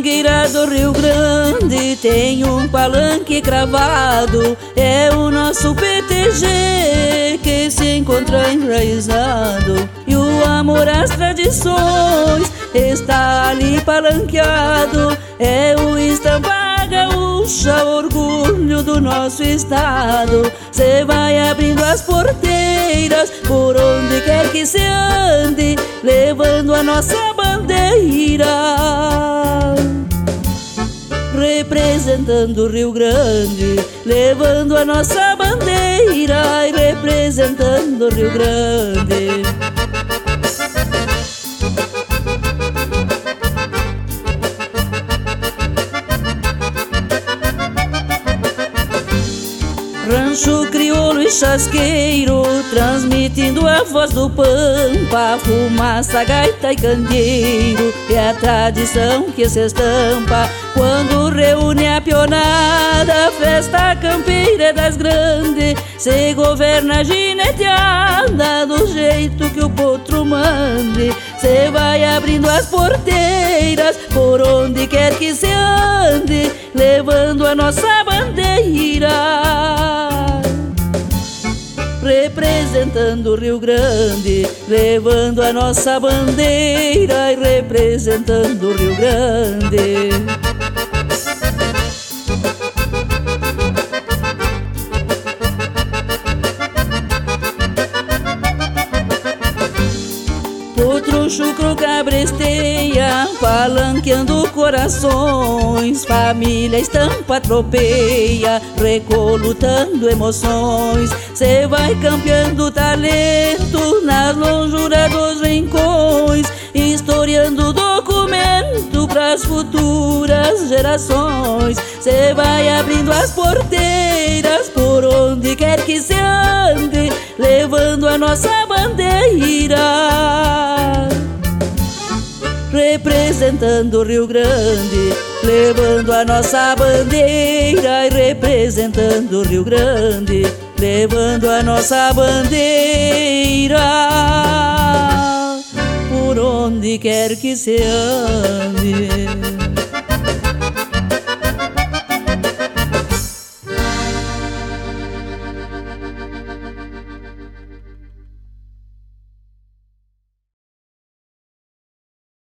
mangueira do Rio Grande tem um palanque cravado, é o nosso PTG que se encontra enraizado, e o amor às tradições está ali palanqueado. É o estampa gaúcha, orgulho do nosso estado. Cê vai abrindo as porteiras por onde quer que se ande, levando a nossa bandeira, representando o Rio Grande, levando a nossa bandeira e representando o Rio Grande. Rancho crioulo e chasqueiro, transmitindo a voz do pampa, fumaça, gaita e candeeiro, é a tradição que se estampa quando reúne a pionada. Festa campeira das grandes, se governa gineteada do jeito que o potro mande. Cê vai abrindo as porteiras por onde quer que se ande, levando a nossa bandeira, representando o Rio Grande, levando a nossa bandeira e representando o Rio Grande. Potro, chucro, cabresteia, palanqueando corações, família, estampa, tropeia, recolutando emoções. Cê vai campeando talento nas lonjuras dos rincões, historiando documento pras futuras gerações. Cê vai abrindo as porteiras por onde quer que se ande, levando a nossa bandeira, representando o Rio Grande, levando a nossa bandeira e representando o Rio Grande, levando a nossa bandeira por onde quer que se ande.